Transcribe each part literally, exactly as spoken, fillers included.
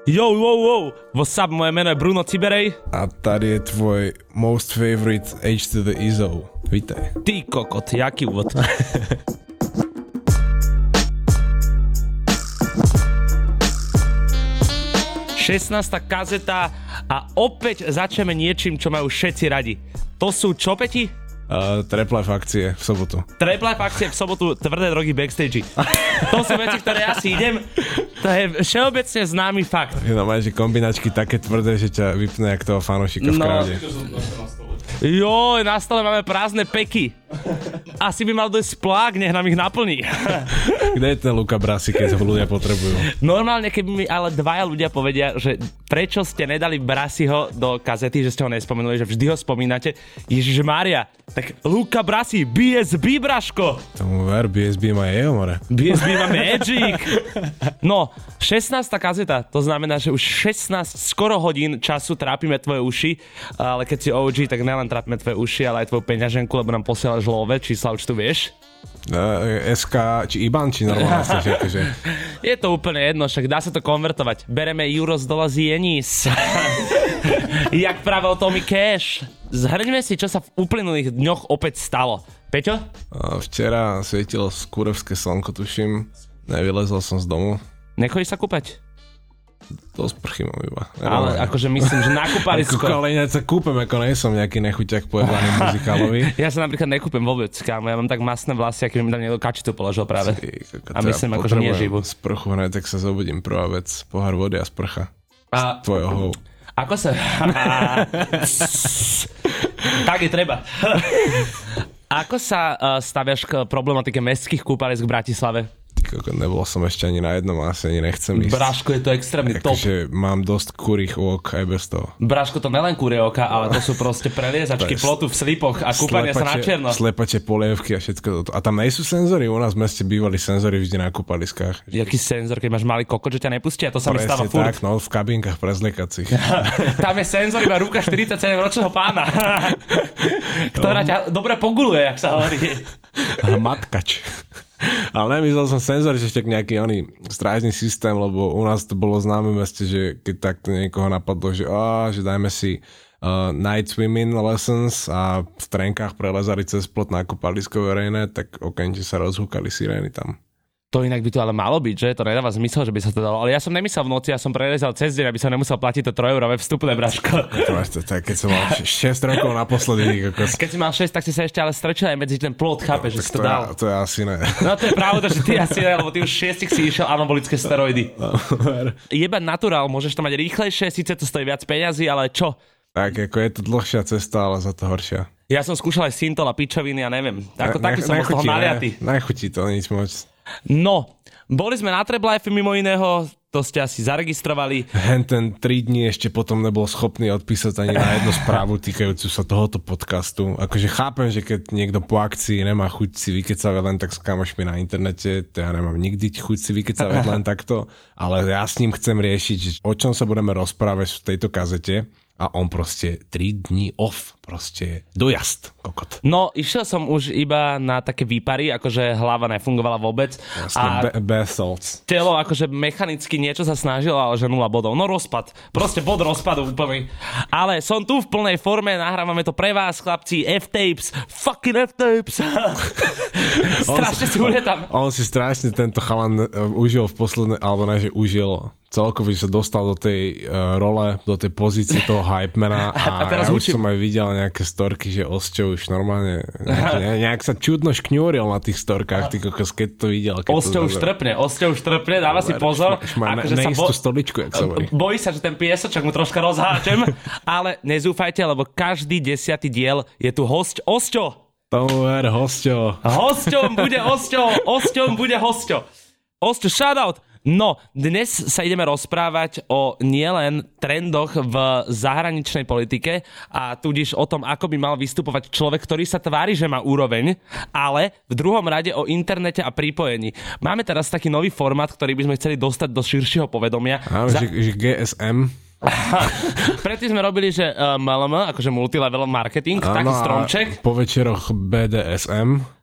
Yo, wow, wow, what's up, moje meno je Bruno Ciberej. A tady je tvoj most favorite H to the Izo. Vítaj. Ty kokot, jaký úvod. šestnásta kazeta a opäť začneme niečím, čo majú všetci radi. To sú čo, Peti? Uh, Trap-life akcie v sobotu. Trap-life akcie v sobotu, tvrdé drogy backstage. To sú veci, ktoré ja si idem. To je všeobecne známy fakt. Je no, máš kombinačky také tvrdé, že ťa vypne jak toho fanošika v kráde. Joj, na stole máme prázdne peky. Asi by mal dojsť plák, nech nám ich naplní. Kde je ten Luka Brasi, keď ho ľudia potrebujú? Normálne, keby mi ale dvaja ľudia povedia, že prečo ste nedali Brasiho do kazety, že ste ho nespomenuli, že vždy ho spomínate. Ježiš Mária, tak Luka Brasi, bé es bé, Braško. Tomu ver, bé es bé má jeho, more. bé es bé má Magic. No, šestnásta kazeta, to znamená, že už šestnásť skoro hodín času trápime tvoje uši, ale keď si ó gé, tak nelen trápime tvoje uši, ale aj tvoju peňaženku, lebo nám posielaš love, čísla už tu vieš. es ká, či IBAN, či normálne všetko, že... Je to úplne jedno, však dá sa to konvertovať. Bereme euros, dollars, jenis. Jak pravel Tommy Cash. Zhrňme si, čo sa v uplynulých dňoch opäť stalo. Peťo? Včera svietilo skúrevské slnko, tuším. Nevylezol som z domu. Nechodíš sa kúpať? To sprchy mám iba. Ale no, akože myslím, že na kúpalisko. Ale ja sa kúpem, ako nie som nejaký nechuťak pojebaný muzikálový. Ja sa napríklad nekúpem vôbec, kámo. Ja mám tak masné vlasy, aký mi tam niekto kačitu položil práve. A myslím, ja akože neživú. Sprchu hneď, tak sa zobudím. Prvá vec, pohár vody a sprcha. A... Z tvojho hou. Ako sa... Tak je treba. Ako sa uh, staviaš k problematike mestských kúpalisk v Bratislave? Nebol som ešte ani na jednom, asi ani nechcem ísť. Braško, je to extrémny top. Takže mám dosť kurých ok aj bez toho. Braško, to nelen kurie oka, ale to sú proste preliezačky plotu v slipoch a kúpania sa na černo. Slepače polievky a všetko toto. A tam nejsú senzory? U nás v meste bývali senzory vždy na kúpaliskách. Jaký senzor, keď máš malý kokot, že ťa nepustia? To sa mi stáva furt. Tak, no, v kabinkách prezliekacích. Tam je senzor iba ruka štyridsaťsedemročného pána, ktorá ťa dobre poguluje, jak sa hovorí. A matkač. Ale nemyslel som senzor, že ešte nejaký oný strážny systém, lebo u nás to bolo známe v meste, že keď takto niekoho napadlo, že, á, že dajme si uh, night swimming lessons a v trenkách prelezali cez plot na kúpalisko verejné, tak okamžite sa rozhúkali sirény tam. To inak by to ale malo byť, že? To nedáva zmysel, že by sa to dalo. Ale ja som nemyslel v noci, ja som prelezal cez deň, aby som nemusel platiť to tri eurové vstupné, Braško. Keď som mal šesť rokov naposledy. Keď si mal šesť, tak si sa ešte ale strčil aj medzi ten plot, chápeš, že si to dal. To je asi ne. No to je pravda, že ty asi ne, lebo ty už šiestich si išiel anabolické steroidy. Jebať naturál, môžeš to mať rýchlejšie, síce to stojí viac peňazí, ale čo? Tak, ako je to dlhšia cesta, ale za to horšia. Ja som skúšal aj Sintol a pičoviny a neviem. Ako ne, taký som z toho naliatý. Nechutí to nič moc. No, boli sme na Trap-life mimo iného, to ste asi zaregistrovali. Hen ten tri dní ešte potom nebol schopný odpísať ani na jednu správu týkajúcu sa tohoto podcastu. Akože chápem, že keď niekto po akcii nemá chuť si vykecavať len tak s kamošmi na internete, to ja nemám nikdy chuť si vykecavať len takto, ale ja s ním chcem riešiť, o čom sa budeme rozprávať v tejto kazete. A on proste tri dní off, proste dojazd, kokot. No, išiel som už iba na také výpary, akože hlava nefungovala vôbec. Jasne, bad thoughts. Telo akože mechanicky niečo sa snažilo, ale že nula bodov. No rozpad, proste bod rozpadu úplný. Ale som tu v plnej forme, nahrávame to pre vás, chlapci, F-tapes, fucking F-tapes. Strašne si ulietam. On si strašne tento chalan užil v poslednej, alebo ne, že užil... Celkovo, že sa dostal do tej uh, role, do tej pozície toho hypemana a, a teraz ja učím... už som aj videl nejaké storky, že Osťo už normálne nejak, nejak sa čudno škňúril na tých storkách, ty kokos, keď to videl. Osťo už trpne, Osťo už trpne, dáva si pozor. Už má akože neistú bo... stoličku, jak sa hovorí. Bojí sa, že ten piesočok mu troška rozháčem, ale nezúfajte, lebo každý desiatý diel je tu hosť Osťo. Tomu ver, hosťo. Hosťom bude Osťo, Osťom bude hosťo. Osťo, shoutout. No, dnes sa ideme rozprávať o nielen trendoch v zahraničnej politike a tudíž o tom, ako by mal vystupovať človek, ktorý sa tvári, že má úroveň, ale v druhom rade o internete a pripojení. Máme teraz taký nový formát, ktorý by sme chceli dostať do širšieho povedomia. Áno, Za... že, že gé es em. Predtým sme robili, že um, em el em, akože multilevel marketing, áno, taký stromček. Po večeroch bé dé es em.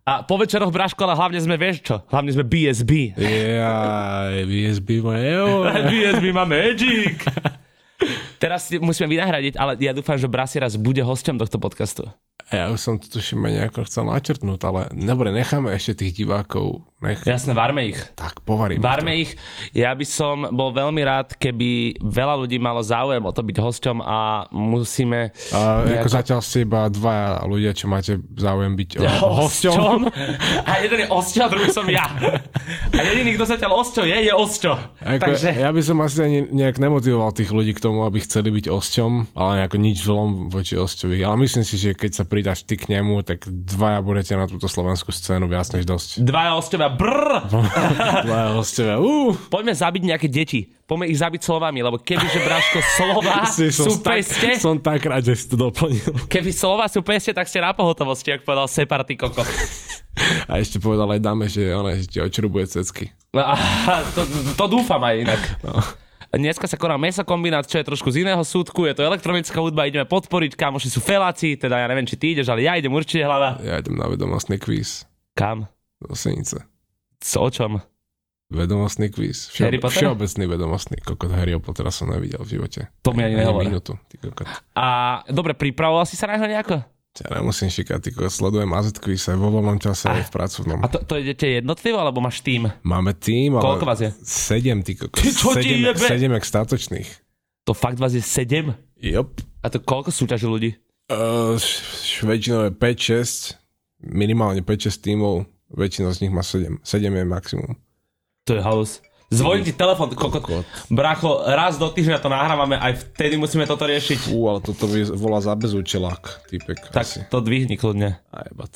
A po večeroch, Braško, ale hlavne sme, vieš čo? Hlavne sme bé es bé. Ja, bé es bé má euro. bé es bé má Magic. Teraz musíme vynahradiť, ale ja dúfam, že Brasi raz bude hosťom tohto podcastu. Ja už som to tuším nejako chcel načrtnúť, ale dobre, necháme ešte tých divákov. Nech... Jasné, varme ich. Tak, povaríme Varme to. ich. Ja by som bol veľmi rád, keby veľa ľudí malo záujem o to byť hosťom a musíme... A nejako... ako zatiaľ ste iba dvaja ľudia, čo máte záujem byť ja, hosťom. hosťom. A jeden je osťo, a druhý som ja. A jediný, kto zatiaľ osťo je, je osťo. Ako, Takže... Ja by som asi ani nejak nemotivoval tých ľudí k tomu, aby chceli byť osťom, ale nejako nič zlom voči osťovi. Ale myslím si, že keď sa pridáš ty k nemu, tak dvaja budete na túto slovenskú scénu viac než dosť. Dvaja osťovia, brr! Dvaja osťovia, uh. Poďme zabiť nejaké deti. Poďme ich zabiť slovami, lebo kebyže, Braško, slova sú peste... Som tak rád, že si to doplnil. Keby slova sú peste, tak ste na pohotovosti, ako povedal Separty Koko. A ešte povedal aj dáme, že ona že ti očrubuje cecky. To, to dúfam aj inak. No. Dneska sa koná mesokombinát, čo je trošku z iného súdku, je to elektronická hudba, ideme podporiť, kamoši sú feláci, teda ja neviem, či ty ideš, ale ja idem určite, hlava. Ja idem na vedomostný kvíz. Kam? Do Senice. Co, o čom? Vedomostný kvíz. Všeobe- všeobecný vedomostný. Kokot Harryho Pottera som nevidel v živote. To mi ani nehovor. Minútu, ty kokot. A dobre, pripravoval si sa na neho nejako? Ja nemusím šikať, ty kokot, sledujem á zet quiz aj vo voľnom čase, aj v pracovnom. A to, to idete jednotlivo, alebo máš tým? Máme tým, ale... Koľko vás je? Sedem, ty kokot. Ty čo ti jebe? Sedem jak statočných. To fakt vás je sedem? Jop. A to koľko súťaží ľudí? Uh, väčšinou je päť šesť, minimálne päť šesť tímov, väčšina z nich má sedem. sedem je maximum. To je halus. Zvoní ti telefon, kokot. Bracho, raz do týždňa to nahrávame, aj vtedy musíme toto riešiť. Ú, ale toto by volá za bezúčelák, týpek. Tak asi. to dvihni kľudne. Aj bac.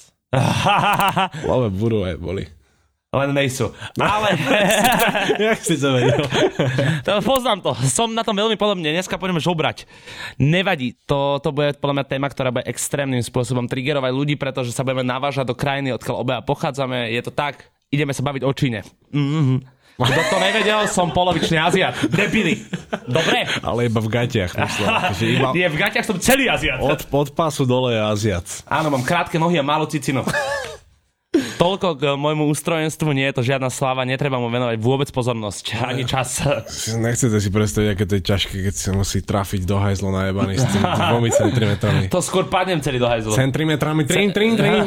Lave budú aj boli. Len nejsú. Ale... Jak si to vedel? To poznám to. Som na tom veľmi podobne. Dneska pôjdeme žobrať. Nevadí. To, to bude podľa mňa téma, ktorá bude extrémnym spôsobom triggerovať ľudí, pretože sa budeme navážať do krajiny, odkiaľ obaja pochádzame. Je to tak. Ideme sa baviť o Číne. Mm-hmm. Kto to nevedel, som polovičný Aziat. Debili. Dobre? Ale iba v gatiach, myslím. Iba... Nie, v gatiach som celý Aziat. Od, od pásu dole je Aziat. Áno, mám krátke nohy a málo cicinu. Toľko k môjmu ústrojenstvu, nie je to žiadna sláva, netreba mu venovať vôbec pozornosť, ani čas. Nechcete si predstaviť, aké to je ťažké, keď sa musí trafiť do hajzlo najebaný s tými dvomi centimetrami. To skôr padnem celý do hajzlu. Centimetrami, trin, trin, trin,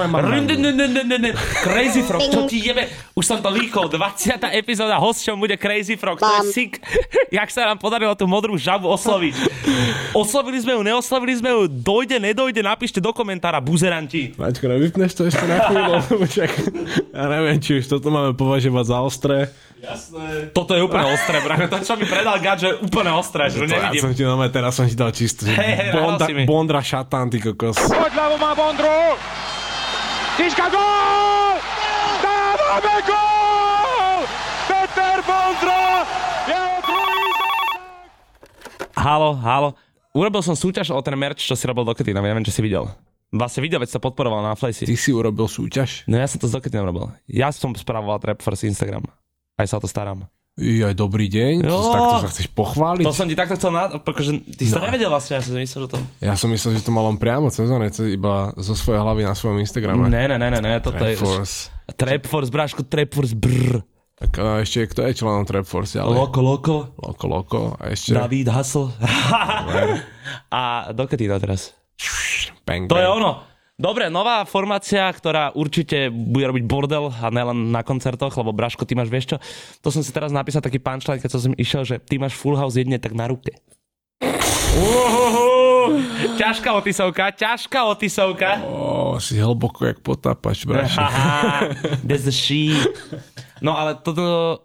trin, Crazy Frog, čo ti jebe? Už som to líkol, dvadsiata epizóda, hosťom bude Crazy Frog, to je sick. Jak sa nám podarilo tú modrú žabu osloviť. Oslovili sme ju, neoslovili sme ju, dojde, nedojde, napíšte do komentára, buzeranti. Maťko, nevypneš to ešte na chvíľu? Ja neviem, či už toto máme považovať za ostré. Jasné. Toto je úplne ostré, bracho. To, čo mi predal Gad, že je úplne ostré, že to nevidím. Ja som ti nové, teraz som ti dal čisto. Hej, hej, Bondra, si mi. Bondra šatán, ty kokos. Poď ľavo má Bondru! Tiška, gól! Dávame gól! Peter Bondra! Jeho druhý zásah! Halo, halo. Urobil som súťaž o ten merch, čo si robil do Ketina, neviem, čo si videl. Vlastne video, veď sa podporoval na Flejsi. Ty si urobil súťaž? No ja som to s Doketina robil. Ja som spravoval Trapforce Instagram. Aj sa o to starám. Jaj, dobrý deň. To, takto sa chceš pochváliť? To som ti takto chcel na... Pretože ty si to nevedel vlastne, ja som myslel, že to... Ja som myslel, že to mal on priamo cez one, iba zo svojej hlavy na svojom Instagrame. Ne, ne, ne, ne, ne, toto Trapforce. je... Trapforce, bráško, Trapforce, brr. Tak a ešte, kto je členom Trapforce? Ale... Loko, Loko. Loko, Loko. A ešte... David Hustle. A Doketina teraz. Bang, To bang. je ono. Dobre, nová formácia, ktorá určite bude robiť bordel a nelen na koncertoch, lebo Braško, ty máš, vieš čo? To som si teraz napísal taký punchline, keď som išiel, že ty máš Full House jedne tak na ruke. Uhuhu, ťažká otisovka, ťažká otisovka. Ó, si hlboko jak potápač, Braško. That's the she. No ale toto...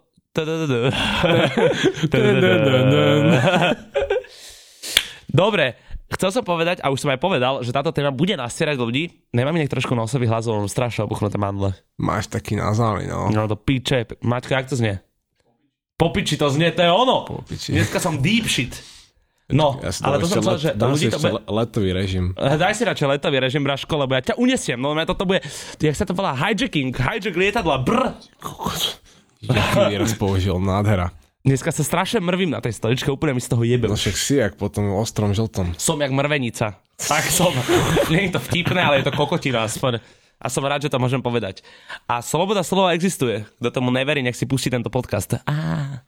Dobre. Chcel som povedať, a už som aj povedal, že táto téma bude nasierať ľudí. Nemám mi nech trošku nosový hlas, lebo mám strašne obuchnuté mandle. Máš taký nazálny, no. No to piče. Maťko, jak to znie? Popiči to znie, to je ono. Popiči. Dneska som deep shit. No, Ja si ale to som chcel, let, že dám ľudí si to ešte bude... letový režim. Daj si radšej letový režim, Braško, lebo ja ťa unesiem. No, toto bude, jak sa to volá, hijacking, hijack lietadla, brr. Kokos. Jaký výraz použil, nádhera. Dneska sa strašne mrvím na tej stoličke, úplne mi z toho jebe. No však si jak po tom ostrom žltom. Som jak mrvenica. Tak som. Nie je to vtipné, ale je to kokotina aspoň. A som rád, že to môžem povedať. A sloboda slova existuje. Kto tomu neverí, nech si pustí tento podcast. Á.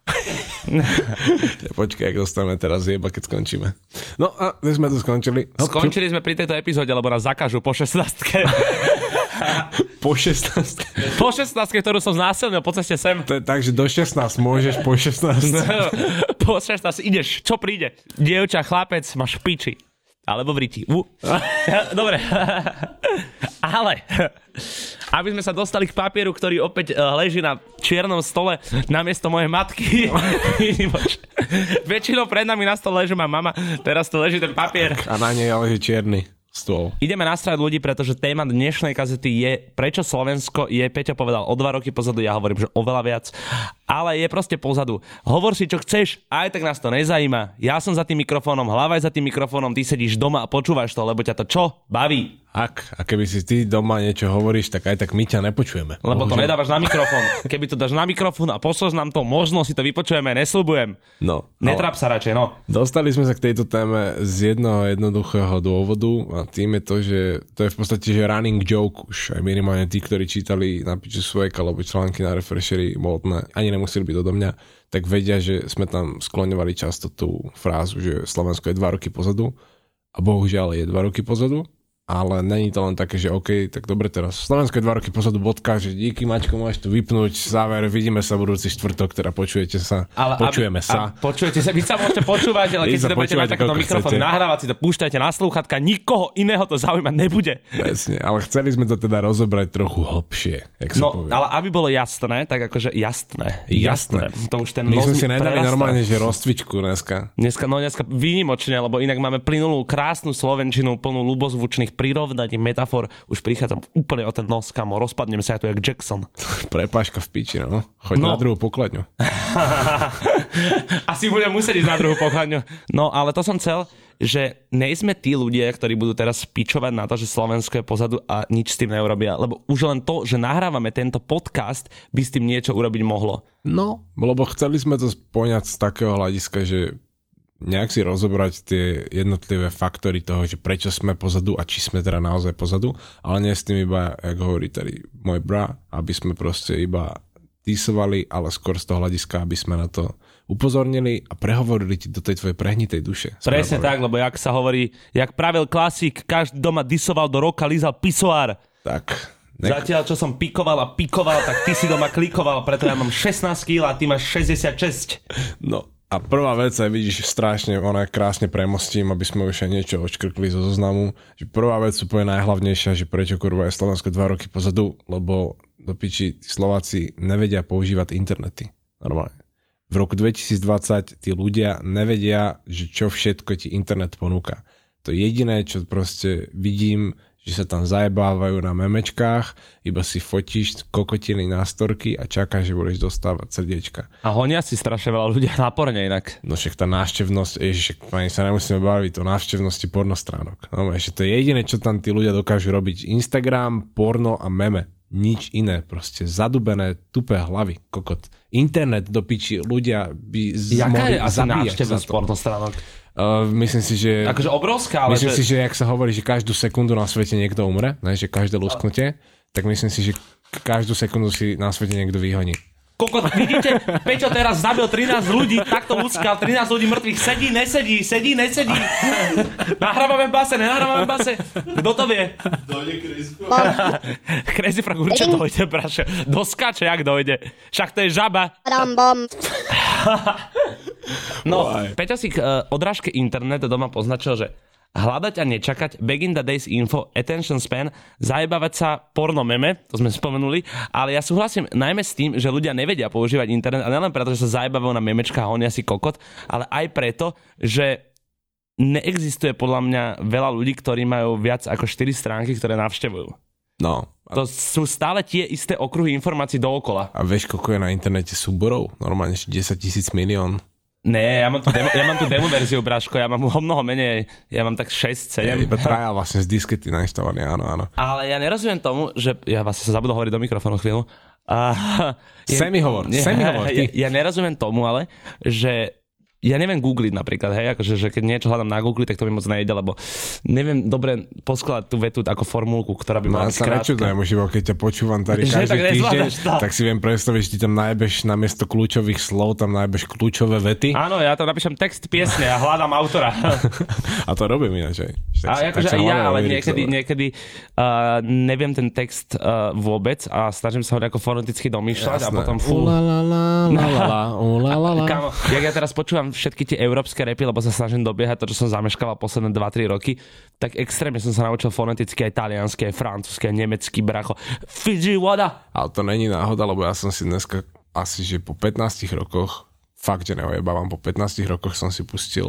Počkaj, ak dostaneme teraz jeba, keď skončíme. No a my sme to skončili. No, Skončili sme pri tejto epizóde, lebo nás zakážu po šestnástke. Po šestnástke. Po šestnástke, ktorú som znásilnil po ceste sem. To je tak, že do šestnástich môžeš, po šestnástke. Po šestnástke ideš, čo príde? Dievča, chlapec, máš v piči. Alebo v riti. Uh. Dobre. Ale, aby sme sa dostali k papieru, ktorý opäť leží na čiernom stole namiesto mojej matky. Väčšinou pred nami na stole leží moja mama, teraz tu leží ten papier. A na nej leží čierny stôl. Ideme nastrávať ľudí, pretože téma dnešnej kazety je, prečo Slovensko je, Peťo povedal o dva roky pozadu, ja hovorím, že oveľa viac, ale je proste pozadu. Hovor si, čo chceš, aj tak nás to nezajíma. Ja som za tým mikrofónom, hlava je za tým mikrofónom, ty sedíš doma a počúvaš to, lebo ťa to čo? Baví. Ak, a keby si ty doma niečo hovoríš, tak aj tak my ťa nepočujeme. Lebo to nedávaš na mikrofón. Keby to dáš na mikrofón a pošleš nám to, možno si to vypočujeme, nesľubujem. No. Netráp sa radšej, no. Dostali sme sa k tejto téme z jednoho jednoduchého dôvodu a tým je to, že to je v podstate že running joke už aj minimálne tí, ktorí čítali na piču svojka alebo články na Refreshery módne, ani nemuseli byť odo mňa, tak vedia, že sme tam skloňovali často tú frázu, že Slovensko je dva roky pozadu a bohužiaľ je dva roky pozadu. Ale není to len také, že OK, tak dobre teraz. Slovensko je dva roky pozadu bodka, že díky Maťko, môžeš tu vypnúť, záver, vidíme sa budúci štvrtok, teda počujete sa, ale počujeme aby, sa. Počujete sa, vy sa môžete počúvať, ale keď si to budete mať takto mikrofón nahrávať, si to púšťajte na slúchatka, nikoho iného to zaujímať nebude. Presne, ale chceli sme to teda rozobrať trochu hlbšie, jak sa no, povie. ale aby bolo jasné, tak akože jasné, jasné. jasné. To už ten My sme si nedali normálne, že rozcvičku dneska. Dneska, no dneska výnimočne, lebo inak máme plynulú krásnu slovenčinu, plnú ľubozvučných prirovnaní, metafor, už prichádzam úplne o ten nos, kamo, rozpadnem sa ja tu jak Jackson. Prepáška v piči, no. Choď no. na druhú pokladňu. Asi budem musieť ísť na druhú pokladňu. No, ale to som chcel, že nejsme tí ľudia, ktorí budú teraz pičovať na to, že Slovensko je pozadu a nič s tým neurobia. Lebo už len to, že nahrávame tento podcast, by s tým niečo urobiť mohlo. No, lebo chceli sme to poňať z takého hľadiska, že nejak si rozobrať tie jednotlivé faktory toho, že prečo sme pozadu a či sme teda naozaj pozadu, ale nie s tým iba, jak hovorí tady môj bra, aby sme proste iba disovali, ale skôr z toho hľadiska, aby sme na to upozornili a prehovorili ti do tej tvojej prehnitej duše. Presne tak, lebo jak sa hovorí, jak pravil klasik, každý doma disoval do roka, lízal pisoár. Tak. Nech... Zatiaľ, čo som pikoval a pikoval, tak ty si doma klikoval, preto ja mám šestnásť kíl a ty máš šesťdesiatšesť. No. A prvá vec, aj vidíš strašne, ona krásne premostím, aby sme už aj niečo odškrkli zo zoznamu, že prvá vec úplne najhlavnejšia, že prečo kurva je Slovensko dva roky pozadu, lebo do piči Slováci nevedia používať internety. Normálne. V roku dvetisícdvadsať tí ľudia nevedia, že čo všetko ti internet ponúka. To jediné, čo proste vidím, že sa tam zajebávajú na memečkách, iba si fotíš kokotiny na storky a čakáš, že budeš dostávať srdiečka. A honia si strašne veľa ľudia na porne inak. No však tá návštevnosť, ježiš, pani sa nemusíme baviť o návštevnosti pornostránok. No ešte to je jediné, čo tam tí ľudia dokážu robiť. Instagram, porno a meme. Nič iné, proste zadubené, tupé hlavy, kokot. Internet do piči, ľudia by z- Jaká mohli je asi návštevnosť pornostránok? Uh, myslím si, že... Akože obrovská, ale... Myslím že... si, že jak sa hovorí, že každú sekundu na svete niekto umre, ne, že každé lusknutie, tak myslím si, že každú sekundu si na svete niekto vyhoní. Kokot, vidíte? Peťo teraz zabil trinásť ľudí, takto ľudskal, trinásť ľudí mŕtvych, sedí, nesedí, sedí, nesedí. Nahrávame v base, nenahrávame v base. Kto to vie? Dojde Crazy Frog. Crazy Frog určite dojde, braše. Doskáče, jak dojde. Však to je žaba. No, Peťo si k uh, odrážke internet doma poznačil, že hľadať a nečakať, back in the days info, attention span, zajebávať sa porno meme, to sme spomenuli, ale ja súhlasím najmä s tým, že ľudia nevedia používať internet a nielen preto, že sa zajebávajú na memečkách a honia si kokot, ale aj preto, že neexistuje podľa mňa veľa ľudí, ktorí majú viac ako štyri stránky, ktoré navštevujú. No. To sú stále tie isté okruhy informácií dookola. A vieš, koľko je na internete súborov? Normálne desať tisíc milión. Ne, ja mám tu demo, ja mám tu demo verziu, Braško, ja mám ho mnoho menej, ja mám tak šesť sedem. Ja iba traja vlastne z diskety nainštalovaný, áno, áno. Ale ja nerozumiem tomu, že, ja vlastne sa zabudol hovoriť do mikrofónu chvíľu. Uh, Semi hovor, ja, semi hovor. Ja, ja nerozumiem tomu, ale, že ja neviem googliť napríklad, hej, akože, že keď niečo hľadám na Google, tak to mi moc nejde, lebo neviem dobre poskladať tú vetu ako formulku, ktorá by mala byť krátka. No sa keď ťa počúvam tady každý tak týždeň, tak si viem predstaviť, že ty tam najbeš namiesto kľúčových slov, tam najbeš kľúčové vety. Áno, ja tam napíšem text piesne a hľadám autora. A to robím ináč aj. A akože aj ja, ale niekedy, niekedy uh, neviem ten text uh, vôbec a snažím sa ho nejako foneticky domýšľať. Jasné. A potom fú. Kámo, jak ja teraz počúvam všetky tie európske rapy, lebo sa snažím dobiehať to, čo som zameškal posledné dva tri roky, tak extrémne som sa naučil foneticky aj taliansky, aj francúzsky, aj nemecký, bracho. Fiji, voda! Ale to není náhoda, lebo ja som si dneska asi, že po pätnástich rokoch, fakt, že neojebávam, po pätnástich rokoch som si pustil,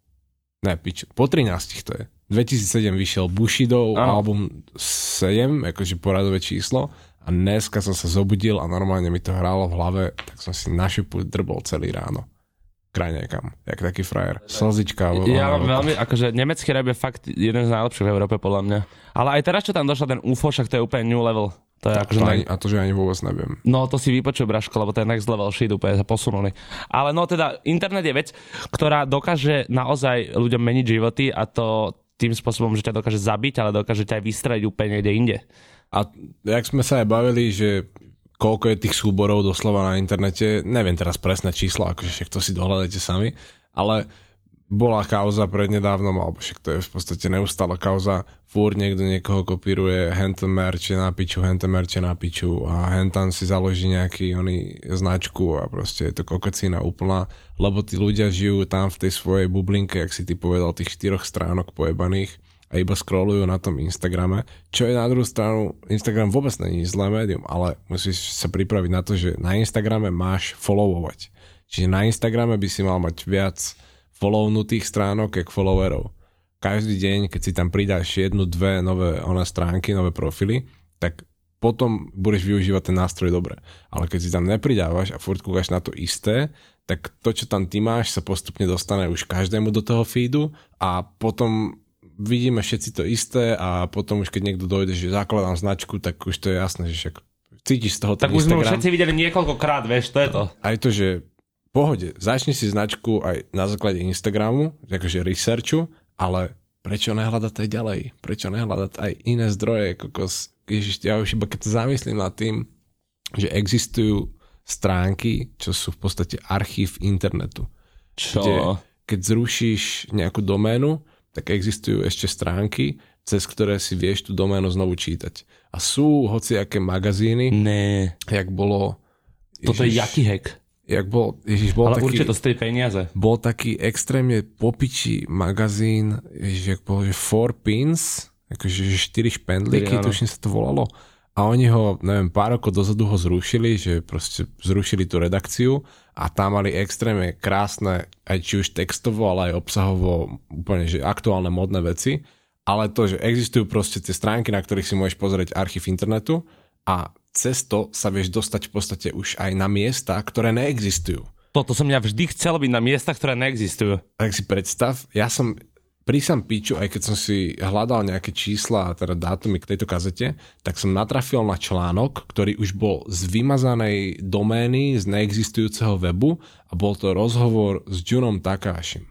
ne, pič, po trinástich to je. dvetisícsedem vyšiel Bushido, ah. album sedem, akože poradové číslo, a dneska som sa zobudil a normálne mi to hrálo v hlave, tak som si na šupu drbol celý ráno. Kraj niekam, jak taký frajer. Slzička. Ja mám veľmi, akože nemecký rap je fakt jeden z najlepších v Európe podľa mňa. Ale aj teraz, čo tam došlo, ten ú ef ó, však to je úplne new level. To je akože ani, a to, že ani vôbec neviem. No to si vypočuj, Braško, lebo to je next level shit, úplne sa posunuli. Ale no teda, internet je vec, ktorá dokáže naozaj ľuďom meniť životy a to tým spôsobom, že ťa dokáže zabiť, ale dokáže ťa aj vystreliť úplne niekde inde. A jak sme sa aj bavili, že koľko je tých súborov doslova na internete, neviem teraz presné číslo, akože však to si dohľadajte sami, ale bola kauza prednedávnom, alebo však to je v podstate neustála kauza, fúr niekto niekoho kopíruje, hentan merče na piču, hentan merče na piču a hentan si založí nejaký oný značku a proste je to kokocína úplná, lebo tí ľudia žijú tam v tej svojej bublinke, jak si ty povedal, tých štyroch stránok pojebaných a iba scrollujú na tom Instagrame, čo je na druhú stranu, Instagram vôbec není zlé médium, ale musíš sa pripraviť na to, že na Instagrame máš followovať. Čiže na Instagrame by si mal mať viac follownutých stránok, jak followerov. Každý deň, keď si tam pridáš jednu, dve nové ona stránky, nové profily, tak potom budeš využívať ten nástroj dobre. Ale keď si tam nepridávaš a furt kúkaš na to isté, tak to, čo tam ty máš, sa postupne dostane už každému do toho feedu a potom vidíme všetci to isté a potom už keď niekto dojde, že zakladám značku, tak už to je jasné, že však cítiš z toho tak už sme všetci videli niekoľkokrát, vieš, to je to. Aj to, že v pohode, začni si značku aj na základe Instagramu, akože researchu, ale prečo nehľadať aj ďalej? Prečo nehľadať aj iné zdroje? Kokos, ježiš, ja už iba keď sa zamyslím nad tým, že existujú stránky, čo sú v podstate archív internetu. Čo? Kde, keď zrušíš nejakú doménu, tak existujú ešte stránky, cez ktoré si vieš tú doménu znovu čítať. A sú hociaké magazíny, ne. jak bolo... Ježiš, toto je jaký hack? Jak bol, ježiš, bol ale taký... určite to stojí peniaze. Bol taký extrémne popičí magazín, ježiš, jak bol, že Four Pins, akože štyri špendlíky, tuším sa to volalo. A oni ho, neviem, pár rokov dozadu ho zrušili, že proste zrušili tú redakciu a tam mali extrémne krásne, aj či už textovo, ale aj obsahovo úplne, že aktuálne modné veci. Ale to, že existujú proste tie stránky, na ktorých si môžeš pozrieť archív internetu a cez to sa vieš dostať v podstate už aj na miesta, ktoré neexistujú. Toto som ja vždy chcel byť na miestach, ktoré neexistujú. Tak si predstav, ja som prísam piču, aj keď som si hľadal nejaké čísla a teda dátumy k tejto kazete, tak som natrafil na článok, ktorý už bol z vymazanej domény, z neexistujúceho webu a bol to rozhovor s Junom Takášim.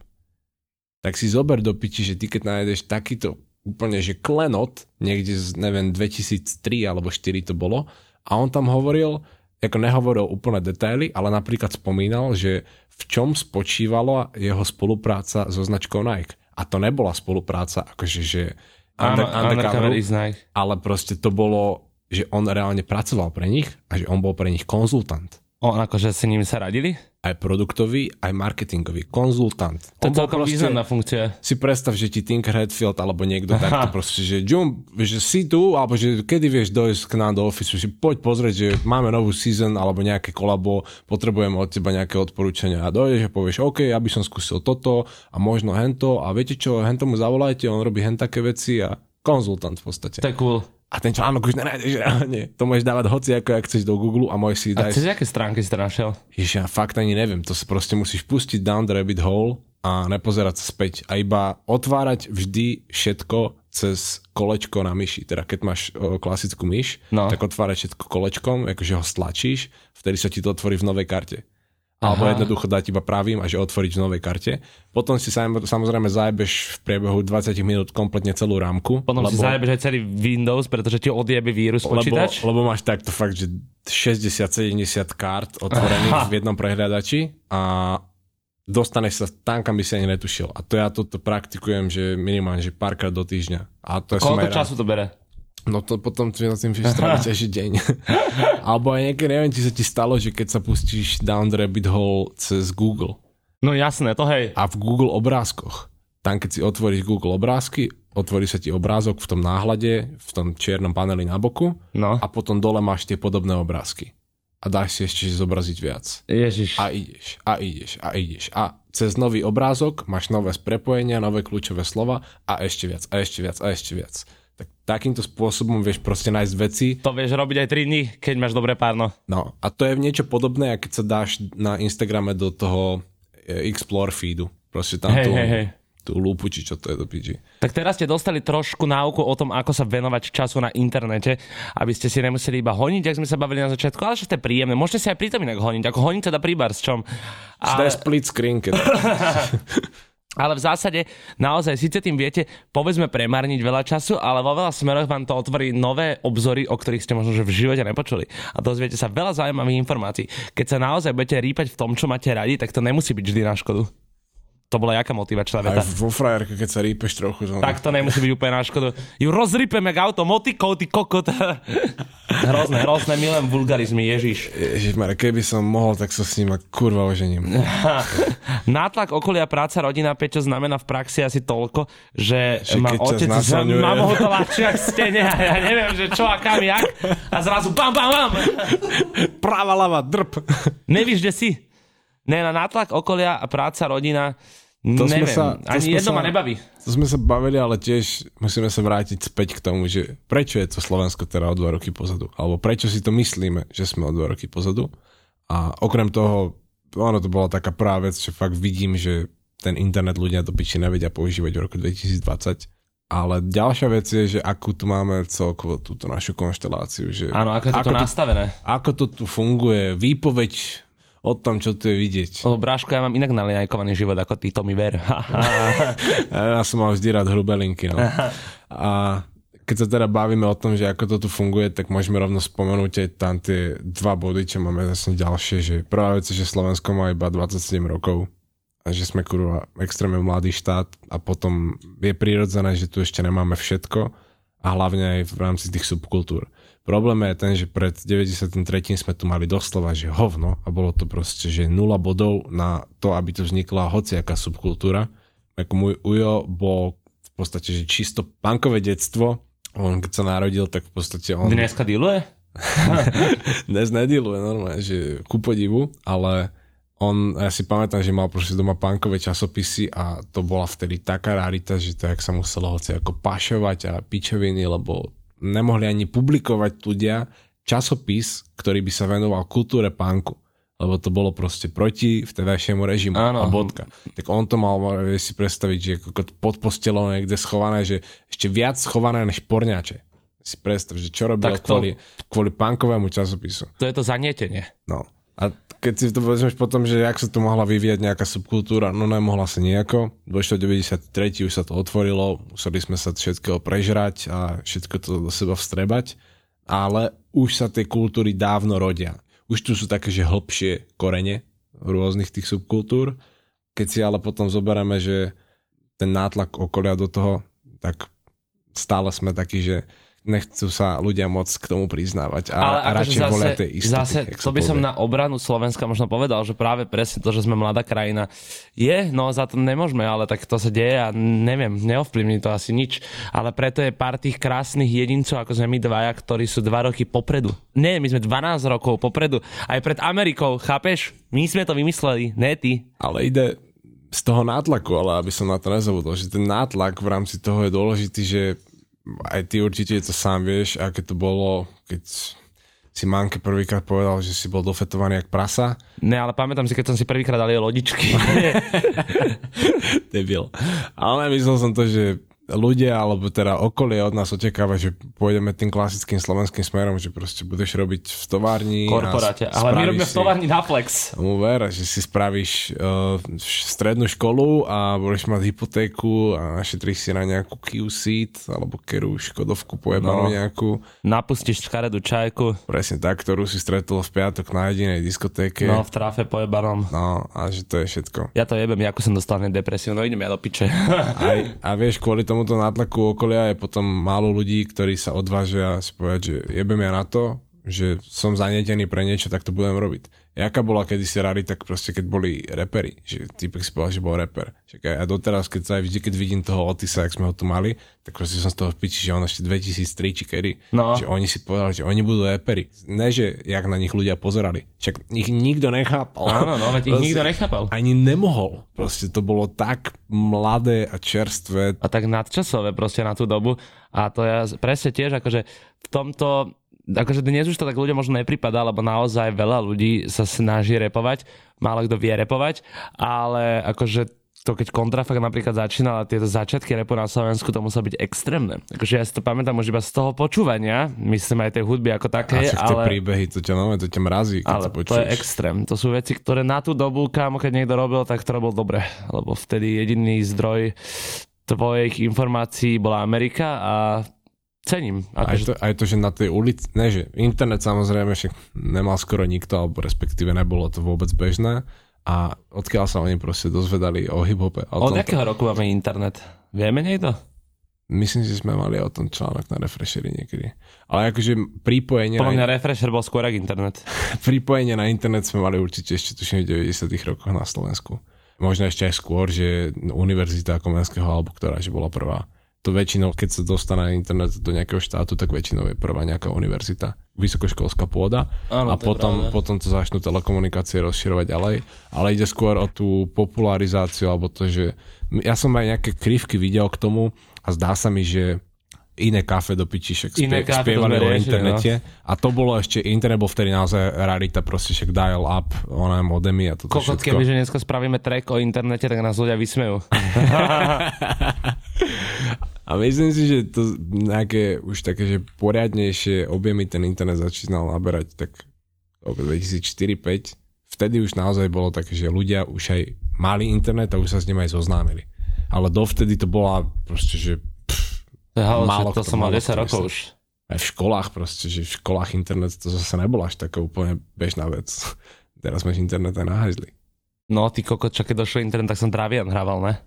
Tak si zober do piči, že ty keď nájdeš takýto úplne, že klenot, niekde z, neviem, dvetisíctri alebo štyri to bolo, a on tam hovoril, ako nehovoril úplne detaily, ale napríklad spomínal, že v čom spočívala jeho spolupráca so značkou Nike. A to nebola spolupráca, akože, že under, undercover, ale proste to bolo, že on reálne pracoval pre nich a že on bol pre nich konzultant. On akože s ním sa radili? Aj produktový, aj marketingový konzultant. To je celkom významná funkcia. Si predstav, že ti Tinker Hatfield alebo niekto takto proste, že Jum, že si tu, alebo že kedy vieš dojsť k nám do ofisu, že poď pozrieť, že máme novú season alebo nejaké kolabo, potrebujeme od teba nejaké odporúčania a dojdeš a povieš, OK, ja by som skúsil toto a možno hento a viete čo, hento mu zavolajte, on robí hen také veci a konzultant v podstate. To je cool. A ten článok už nenájdeš reálne. To môžeš dávať hoci ako, ak chceš do Google a môžeš si dať... A cez aké stránky si to našiel? Ježiš, ja fakt ani neviem. To sa proste musíš pustiť down the rabbit hole a nepozerať sa späť. A iba otvárať vždy všetko cez kolečko na myši. Teda keď máš o, klasickú myš, no. tak otvárať všetko kolečkom, akože ho stlačíš, vtedy sa ti to otvorí v novej karte. alebo jednoducho dať iba pravým a že otvoriť v novej karte. Potom si samozrejme zajebeš v priebehu dvadsať minút kompletne celú rámku. Potom lebo, si zajebeš aj celý Windows, pretože ti odjebe vírus počítač. Lebo, lebo máš takto fakt, že šesťdesiat sedemdesiat kart otvorených Aha. v jednom prehľadači a dostaneš sa tam, kam by si ani netušil. A to ja toto praktikujem, že minimálne, že párkrát do týždňa. A to koľko času to bere? No to potom ty na tým vieš stráviť až deň. Alebo aj niekedy, neviem, či sa ti stalo, že keď sa pustíš down the rabbit hole cez Google. No jasné, to hej. A v Google obrázkoch. Tam, keď si otvoríš Google obrázky, otvorí sa ti obrázok v tom náhľade, v tom čiernom paneli na boku no. a potom dole máš tie podobné obrázky. A dáš si ešte zobraziť viac. Ježiš. A ideš, a ideš, a ideš. A cez nový obrázok máš nové prepojenia, nové kľúčové slova a ešte viac, a ešte viac, a ešte viac. Tak takýmto spôsobom vieš proste nájsť veci. To vieš robiť aj tri dní, keď máš dobré párno. No a to je niečo podobné, ako keď sa dáš na Instagrame do toho Explore feedu. Proste tam hey, tú, hey, hey. tú lúpu, či čo to je do píči. Tak teraz ste dostali trošku náuku o tom, ako sa venovať času na internete, aby ste si nemuseli iba honiť, jak sme sa bavili na začiatku, ale že to je príjemné. Môžete si aj pritom inak honiť, ako honiť teda pri barsčom. Ale... split screen, keď... Ale v zásade, naozaj, síce tým viete, povedzme, premárniť veľa času, ale vo veľa smeroch vám to otvorí nové obzory, o ktorých ste možno že v živote nepočuli. A dozviete sa veľa zaujímavých informácií. Keď sa naozaj budete rýpať v tom, čo máte radi, tak to nemusí byť vždy na škodu. To bola jaká motivačná veta? Aj vo frajerke, keď sa rýpeš trochu. Zaujímavé. Tak to nemusí byť úplne na škodu. Ju rozrýpem jak auto, motikou, ty kokot. Hrozné, hrozné, milujem vulgarizmy, Ježiš. Ježišmar, keby som mohol, tak sa s ním kurva ožením. Nátlak okolia, práca, rodina, Peťo, znamená v praxi asi toľko, že, že má otec mamohotovač jak stene a ja neviem, že čo a kam, jak. A zrazu bam, bam, bam. Práva, lava, drp. Nevíš, kde si? Ne, na nátlak okolia a práca, rodina, to neviem, sa, ani jedno sa, ma nebaví. To sme sa bavili, ale tiež musíme sa vrátiť späť k tomu, že prečo je to Slovensko teda o dva roky pozadu, alebo prečo si to myslíme, že sme o dva roky pozadu. A okrem toho, ono to bola taká prvá vec, že fakt vidím, že ten internet ľudia do piči nevedia používať v roku dvetisícdvadsať. Ale ďalšia vec je, že akú tu máme celkovo túto našu konšteláciu. Že áno, ako je to ako nastavené. Tu, ako to tu funguje, výpoveď o tom, čo tu je vidieť. Lebo Bráško, ja mám inak naliajkovaný život ako ty, to mi ver. Ja som mal vždy rád hrubelinky. No. A keď sa teda bavíme o tom, že ako to tu funguje, tak môžeme rovno spomenúť aj tam tie dva body, čo máme zase ďalšie. Že prvá vec je, že Slovensko má iba dvadsaťsedem rokov a že sme kurva extrémne mladý štát a potom je prirodzené, že tu ešte nemáme všetko a hlavne aj v rámci tých subkultúr. Problém je ten, že pred deväťdesiattri sme tu mali doslova, že hovno a bolo to proste, že nula bodov na to, aby tu vznikla hociaká subkultúra. Ako môj ujo bol v podstate, že čisto punkové detstvo. On keď sa narodil, tak v podstate on... Dneska dealuje? Dnes nediluje, normálne, že ku podivu, ale on, ja si pamätám, že mal proste doma punkové časopisy a to bola vtedy taká rarita, že to jak sa muselo hoci ako pašovať a pičoviny, lebo nemohli ani publikovať ľudia časopis, ktorý by sa venoval kultúre punku. Lebo to bolo proste proti vtedajšiemu režimu. Áno. A bodka. Tak on to mal, vie si predstaviť, že pod postelou niekde schované, že ešte viac schované než porňače. Si predstav, že čo robil to... kvôli, kvôli punkovému časopisu. To je to zanietenie. No. A keď si to vezmeš potom, že jak sa tu mohla vyvíjať nejaká subkultúra, no nemohla sa nejako. Došlo deväťdesiattri už sa to otvorilo, museli sme sa všetkého prežrať a všetko to do seba vstrebať, ale už sa tie kultúry dávno rodia. Už tu sú také, že hlbšie korene rôznych tých subkultúr. Keď si ale potom zoberieme, že ten nátlak okolia do toho, tak stále sme takí, že nechcú sa ľudia moc k tomu priznávať a, ale a radšej zase, volia tej istoty. Zase, to by som na obranu Slovenska možno povedal, že práve presne to, že sme mladá krajina je, no za to nemôžeme, ale tak to sa deje a neviem, neovplyvní to asi nič, ale preto je pár tých krásnych jedincov, ako sme my dvaja, ktorí sú dva roky popredu. Nie, my sme dvanásť rokov popredu, aj pred Amerikou, chápeš? My sme to vymysleli, ne ty. Ale ide z toho nátlaku, ale aby som na to nezabudol, že ten nátlak v rámci toho je dôležitý, že aj ty určite to sám vieš, aké to bolo, keď si Manke prvýkrát povedal, že si bol dofetovaný jak prasa. Ne, ale pamätám si, keď som si prvýkrát dal jej lodičky. Debil. Ale myslel som to, že ľudia, alebo teda okolie od nás očakáva, že pôjdeme tým klasickým slovenským smerom, že proste budeš robiť v továrni. Korporáte, ale my robíme v továrni na Flex. Tomu ver, že si spravíš uh, strednú školu a budeš mať hypotéku a našetríš si na nejakú Q Ceed alebo kerú Škodovku pojebanú no. nejakú. Napustíš škaredú čajku. Presne tak, ktorú si stretol v piatok na jedinej diskotéke. No, v tráfe pojebanom. No, a že to je všetko. Ja to jebem, ako som dostal depresiu, no idem ja do piče. Aj, a vieš, kvôli tomuto nátlaku okolia je potom málo ľudí, ktorí sa odvážia si povedať, že jebem ja na to, že som zanietený pre niečo, tak to budem robiť. Jaká bola kedysi rarita, tak proste keď boli reperi, že typek si povedal, že bol reper. A doteraz, keď sa aj vždy, keď vidím toho Otisa, jak sme ho tu mali, tak proste som z toho v piči, že on ešte dvetisíctri či kedy, no. že oni si povedali, že oni budú reperi. Ne, že jak na nich ľudia pozerali. Však ich nikto nechápal. Áno, no, veď ich nikto nechápal. Ani nemohol. Proste to bolo tak mladé a čerstvé. A tak nadčasové proste na tú dobu. A to ja presne tiež, akože v tomto... Akože dnes už to tak ľudia možno nepripadá, lebo naozaj veľa ľudí sa snaží repovať, málo kto vie repovať, ale akože to keď Kontrafakt napríklad začínala, tieto začiatky repu na Slovensku, to muselo byť extrémne. Akože ja si to pamätám už iba z toho počúvania, myslím aj tej hudby ako také, ale... tie príbehy, to ťa, no, to ťa mrazí, keď ale to počuješ. To je extrém. To sú veci, ktoré na tú dobu, kámo, keď niekto robil, tak to robil dobre, lebo vtedy jediný zdroj tvojich informácií bola Amerika a cením. Aj to, aj to, že na tej ulici, ne, že internet samozrejme však nemal skoro nikto, alebo respektíve nebolo to vôbec bežné a odkiaľ sa oni proste dozvedali o hip-hope. Od tomto... akého roku máme internet? Vieme niekto? Myslím, že sme mali o tom článok na Refresheri niekedy. Ale akože pripojenie... Podľa mňa na... Refresher bol skôr ako internet. Pripojenie na internet sme mali určite ešte tuším v deväťdesiatych rokoch na Slovensku. Možno ešte aj skôr, že Univerzita Komenského alebo ktorá, že bola prvá. To väčšinou, keď sa dostane internet do nejakého štátu, tak väčšinou je prvá nejaká univerzita, vysokoškolská pôda. Áno, a potom, potom to začnú telekomunikácie rozširovať ďalej. Ale ide skôr o tú popularizáciu, alebo to, že ja som aj nejaké krivky videl k tomu a zdá sa mi, že iné kafe do pičišek spie, spievali o internete. No. A to bolo ešte, internet bol vtedy naozaj rarita, proste však dial up, ona modemy a toto Kokot, všetko. Keby, že dneska spravíme track o internete, tak nás ľudia vysmejú. A myslím si, že to nejaké už také, že poriadnejšie objemy ten internet začínal naberať tak dvetisícštyri päť. Vtedy už naozaj bolo také, že ľudia už aj mali internet a už sa s ním aj zoznámili. Ale dovtedy to bola proste, že pff, Halo, málo to som mal desať rokov už. Aj v školách proste, že v školách internet to zase nebola až taká úplne bežná vec. Teraz máš internet aj na hajzli. No, ty kokot, čo keď došlo internet, tak som Travian hrával, ne?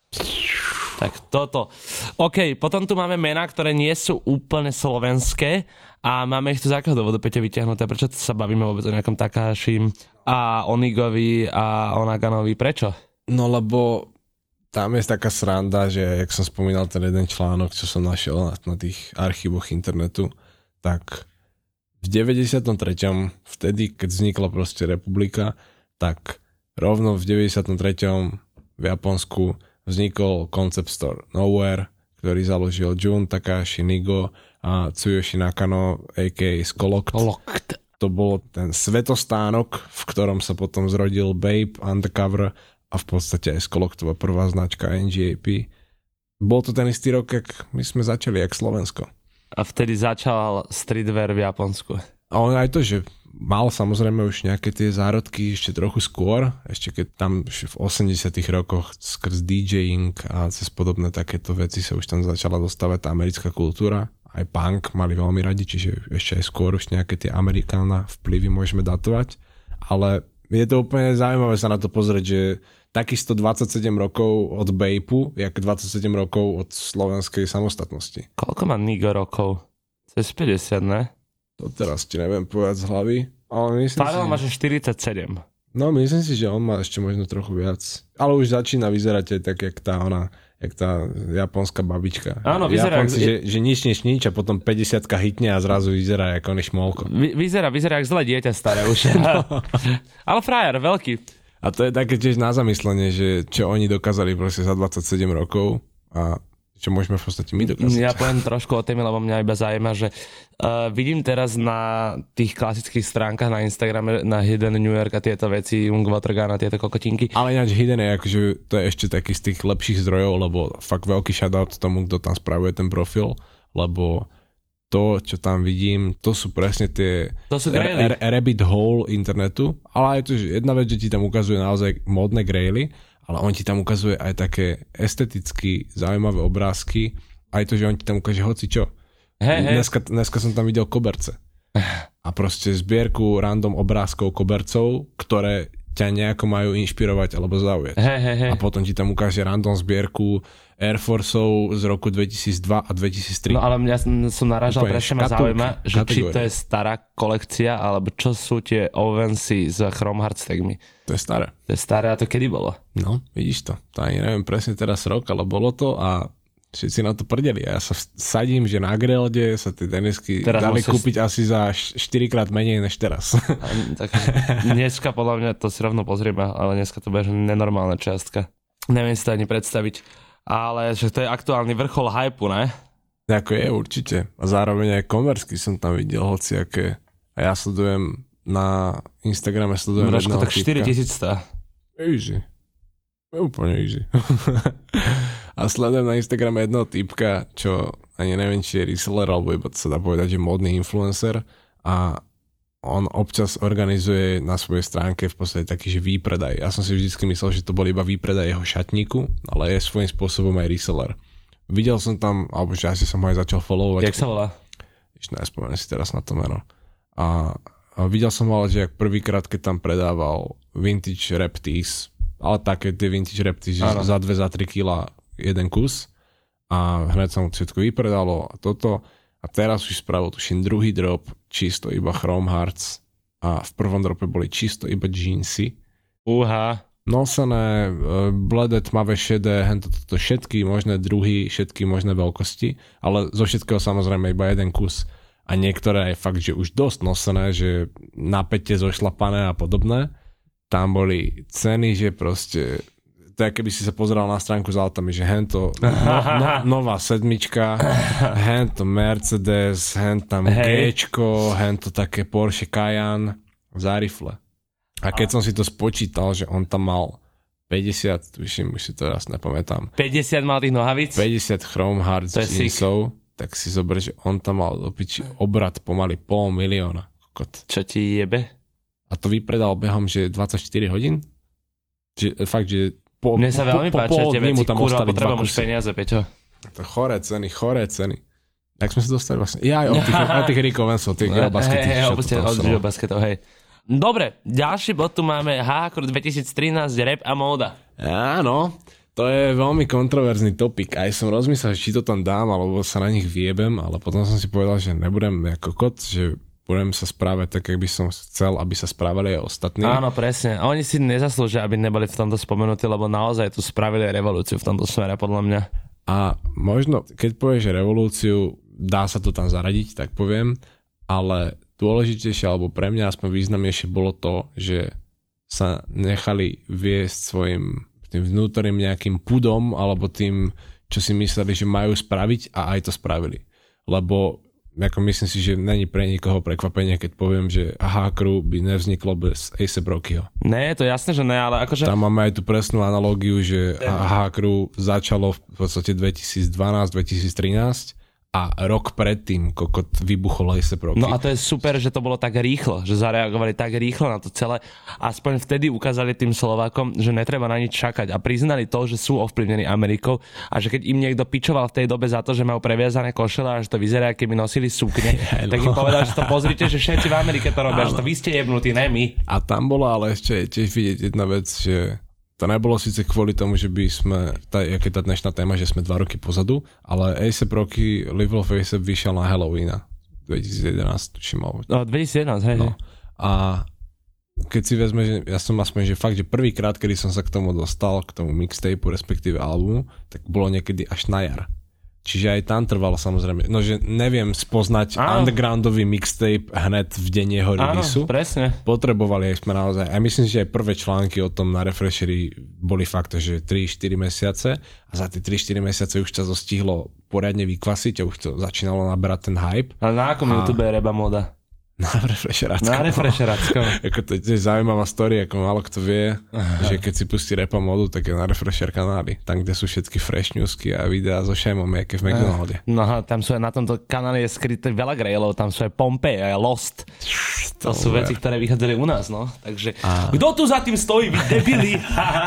Tak toto. OK, potom tu máme mená, ktoré nie sú úplne slovenské a máme ich tu z akého dôvodu, Peťo, vyťahnuté. Prečo sa bavíme vôbec o nejakom Takášim a Onigovi a Onaganovi? Prečo? No lebo tam je taká sranda, že jak som spomínal ten jeden článok, čo som našiel na, na tých archívoch internetu, tak v deväťdesiatom treťom vtedy, keď vznikla proste republika, tak rovno v deväťdesiatom treťom v Japonsku vznikol Concept Store Nowhere, ktorý založil Jun Takahashi Nigo a Tsuyoshi Nakano a ká a. Skolokt. To bol ten svetostánok, v ktorom sa potom zrodil Babe, Undercover a v podstate aj Skoloktová prvá značka en gé á pé. Bol to ten istý rok, jak my sme začali, jak Slovensko. A vtedy začal streetwear v Japonsku. A on aj to, že mal samozrejme už nejaké tie zárodky ešte trochu skôr, ešte keď tam v osemdesiatych rokoch skrz DJing a cez podobné takéto veci sa už tam začala dostávať tá americká kultúra. Aj punk mali veľmi radi, čiže ešte aj skôr už nejaké tie amerikána vplyvy môžeme datovať. Ale je to úplne zaujímavé sa na to pozrieť, že takisto dvadsaťsedem rokov od Bejpu, jak dvadsaťsedem rokov od slovenskej samostatnosti. Koľko má Nigo rokov? Cez päťdesiat, ne? To teraz ti neviem povedať z hlavy. Ale myslím Pavel si, má že štyridsaťsedem. No myslím si, že on má ešte možno trochu viac. Ale už začína vyzerať aj tak, jak tá ona, jak tá japonská babička. Áno, vyzerá... Japonci, že, že nič než nič a potom päťdesiatka hitne a zrazu vyzerá ako nešmolko. Vy, vyzerá, vyzerá jak zlé dieťa staré už. No. Ale frajer, veľký. A to je také tiež na zamyslenie, že čo oni dokázali proste za dvadsaťsedem rokov a čo môžeme v podstate my dokázať. Ja poviem trošku o téme, lebo mňa iba zaujíma, že uh, vidím teraz na tých klasických stránkach na Instagrame, na Hidden New York a tieto veci, Ungwatergan a tieto kokotinky. Ale ináč Hidden je akože, to je ešte taký z tých lepších zdrojov, lebo fakt veľký shoutout tomu, kto tam spravuje ten profil, lebo to, čo tam vidím, to sú presne tie to sú r- r- rabbit hole internetu, ale je to že jedna vec, že ti tam ukazuje naozaj módne graily, ale on ti tam ukazuje aj také esteticky zaujímavé obrázky, aj to, že on ti tam ukáže hocičo. Hey, hey. Dneska, dneska som tam videl koberce. A proste zbierku random obrázkov kobercov, ktoré ťa nejako majú inšpirovať alebo zaujať. Hey, hey, hey. A potom ti tam ukáže random zbierku Air Forceov z roku dvetisícdva a dvetisíctri. No ale mňa som narážal, presne ma zaujíma, že kategória. či to je stará kolekcia, alebo čo sú tie Owensy s Chrome Hearts tagmi. To je staré. To je staré a to kedy bolo? No, vidíš to. To ani neviem presne teraz rok, ale bolo to a všetci na to prdeli. A ja sa vsadím, že na Grelde sa tie tenisky teraz dali musíš... kúpiť asi za štyrikrát menej než teraz. Tak dneska podľa mňa to si rovno pozrieme, ale dneska to bude nenormálna čiastka. Neviem si to ani predstaviť. Ale že to je aktuálny vrchol hypu, ne? Ako je, určite. A zároveň aj konversky som tam videl hociaké. A ja sledujem na Instagrame sledujem Mražko, tak typka. štyritisíc. Easy. Úplne easy. A sledujem na Instagrame jedného typka, čo ani neviem, či je reseller, alebo iba sa dá povedať, že modný influencer. A on občas organizuje na svojej stránke v podstate taký, že výpredaj. Ja som si vždycky myslel, že to bol iba výpredaj jeho šatníku, ale je svojím spôsobom aj reseller. Videl som tam, alebo že asi som ho aj začal followovať. Jak sa volá? Ešte nespomeniem si teraz na to meno. A, a videl som ale, že prvýkrát, keď tam predával vintage rap tees, ale také tie vintage rap tees, že za dve, za tri kila jeden kus a hneď sa mu všetko vypredalo a toto. A teraz už spravil tuším druhý drop, čisto iba Chrome Hearts a v prvom drope boli čisto iba jeansy. Uha. Nosené, bledé, tmavé, šedé, hento, toto, všetky možné druhy, všetky možné veľkosti, ale zo všetkého samozrejme iba jeden kus. A niektoré aj fakt, že už dosť nosené, že napätie zošlapané a podobné. Tam boli ceny, že proste... To je, keby si sa pozeral na stránku s autami, že hento no, no, nová sedmička, hento Mercedes, hento hey. Gčko, hento také Porsche Cayenne za rifle. A keď som si to spočítal, že on tam mal päťdesiat, tuším, už si to raz nepamätám. päťdesiat mal tých nohavíc? päťdesiat Chrome Hearts jeansov, tak si zober, že on tam mal opiči obrat pomaly pol milióna. Kokot. Čo ti jebe? A to vypredal behom, že dvadsaťštyri hodín? Že, fakt, že Po, Mne sa veľmi po, páči, po, tie veci, kurva, potrebujem už kusy. peniaze, Peťo. To choré ceny, choré ceny. Jak sme sa dostali vlastne? Ja aj od tých, od tých Rick Owensov, tých geobasketov. Hej, hej, opustite od geobasketov, hej. Dobre, ďalší bod tu máme H H dvetisíctrinásť, rap a móda. Áno, to je veľmi kontroverzný topik. Aj som rozmyslel, či to tam dám, alebo sa na nich viebem, ale potom som si povedal, že nebudem ako kot, že budem sa správať tak, jak by som chcel, aby sa správali aj ostatní. Áno, presne. A oni si nezaslúžia, aby neboli v tomto spomenutí, lebo naozaj tu spravili revolúciu v tomto smere, podľa mňa. A možno, keď povieš revolúciu, dá sa to tam zaradiť, tak poviem, ale dôležitejšie, alebo pre mňa aspoň významnejšie bolo to, že sa nechali viesť svojim tým vnútorným nejakým pudom, alebo tým, čo si mysleli, že majú spraviť a aj to spravili. Lebo ako myslím si, že není pre nikoho prekvapenie, keď poviem, že Aha Crew by nevzniklo bez A$ej Rockyho. Ne, to je jasné, že ne, ale akože... Tam máme aj tú presnú analógiu, že Aha Crew začalo v podstate dvetisícdvanásť dvetisíctrinásť a rok predtým kokot vybuchol A$ej Rocky. No a to je super, že to bolo tak rýchlo, že zareagovali tak rýchlo na to celé. Aspoň vtedy ukázali tým Slovákom, že netreba na nič čakať a priznali to, že sú ovplyvnení Amerikou a že keď im niekto pičoval v tej dobe za to, že majú previazané košele a že to vyzerá, keby nosili sukne, no. Tak im povedal, že to pozrite, že všetci v Amerike to robia, že to vy ste jebnutí, ne my. A tam bola ale ešte tiež vidieť jedna vec, že to nebolo síce kvôli tomu, že by sme, tá, jak je tá dnešná téma, že sme dva roky pozadu, ale A$ej Rocky Level of A$ej vyšiel na Halloweena dvetisícjedenásť, tuším. No, dvetisícjedenásť, hej. No. A keď si vezme, že ja som aspoň, že fakt, že prvýkrát, kedy som sa k tomu dostal, k tomu mixtapeu, respektíve albumu, tak bolo niekedy až na jar. Čiže aj tam trvalo samozrejme, no že neviem spoznať áno. undergroundový mixtape hned v deň jeho releaseu. Áno, presne. Potrebovali aj sme naozaj, a myslím si, že aj prvé články o tom na Refresheri boli fakt, že tri štyri mesiace a za tie tri štyri mesiace už sa to stihlo poriadne vykvasiť a už to začínalo naberať ten hype. Ale na akom a... YouTube je Reba Moda? Na Refresherackom. Na Refresherackom. Ako to je zaujímavá story, ako málo kto vie, aha. že keď si pustí Repa Modu, tak je na Refresher kanáli. Tam, kde sú všetky fresh newsky a videá so Shamom, aké v McDonalde. No tam sú aj na tomto kanáli je skryté veľa grailov, tam sú aj Pompeii, aj Lost. To, to sú veci, ktoré vychádzali u nás, no. Takže, a... kto tu za tým stojí, vy debili?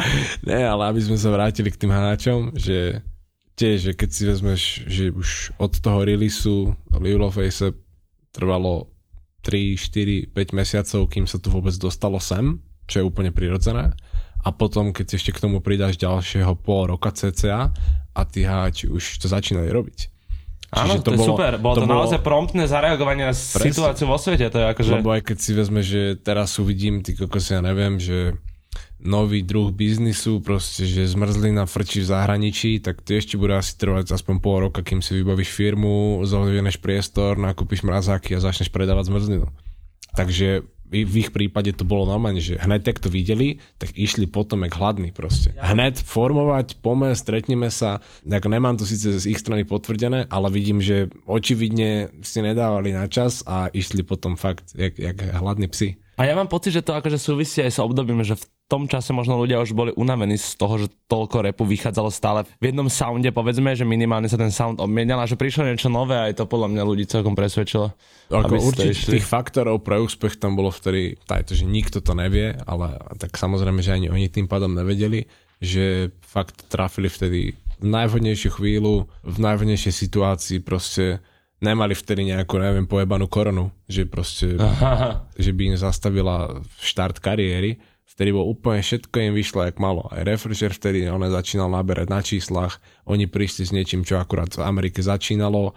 Ne, ale aby sme sa vrátili k tým hráčom, že tiež, že keď si vezmeš, že už od toho releaseu Lil Face trvalo tri, štyri, päť mesiacov, kým sa tu vôbec dostalo sem, čo je úplne prirodzené. A potom, keď si ešte k tomu pridáš ďalšieho pol roka cca a tí hráči už to začínali robiť. Áno, to, to je bolo, super. Bolo to, to bolo... naozaj promptné zareagovanie na presne. Situáciu vo svete. To je akože... Lebo aj keď si vezme, že teraz uvidím, ty kokos, ja neviem, že nový druh biznisu, proste, že zmrzlina frčí v zahraničí, tak to ešte bude asi trvať aspoň pol roka, kým si vybavíš firmu, zohľadneš priestor, nakúpiš mrazáky a začneš predávať zmrzlinu. Takže v ich prípade to bolo normálne, že hneď tak to videli, tak išli potom jak hladní proste. Hneď formovať, poďme, stretneme sa, tak nemám to síce z ich strany potvrdené, ale vidím, že očividne si nedávali na čas a išli potom fakt jak, jak hladní psi. A ja mám pocit, že to akože súvisí aj s obdobím, že v tom čase možno ľudia už boli unavení z toho, že toľko rapu vychádzalo stále v jednom sounde, povedzme, že minimálne sa ten sound obmienal a že prišlo niečo nové a aj to podľa mňa ľudí celkom presvedčilo. Ako určite tých faktorov pre úspech tam bolo vtedy, tajto, že nikto to nevie, ale tak samozrejme, že ani oni tým pádom nevedeli, že fakt trafili vtedy v najvhodnejšiu chvíľu, v najvhodnejšej situácii, proste nemali vtedy nejakú, neviem, pojebanú koronu, že proste, aha. že by im zastavila štart kariéry. Vtedy bolo úplne všetko im vyšlo jak malo. Aj Refresher vtedy on začínal naberať na číslach, oni prišli s niečím, čo akurát v Amerike začínalo.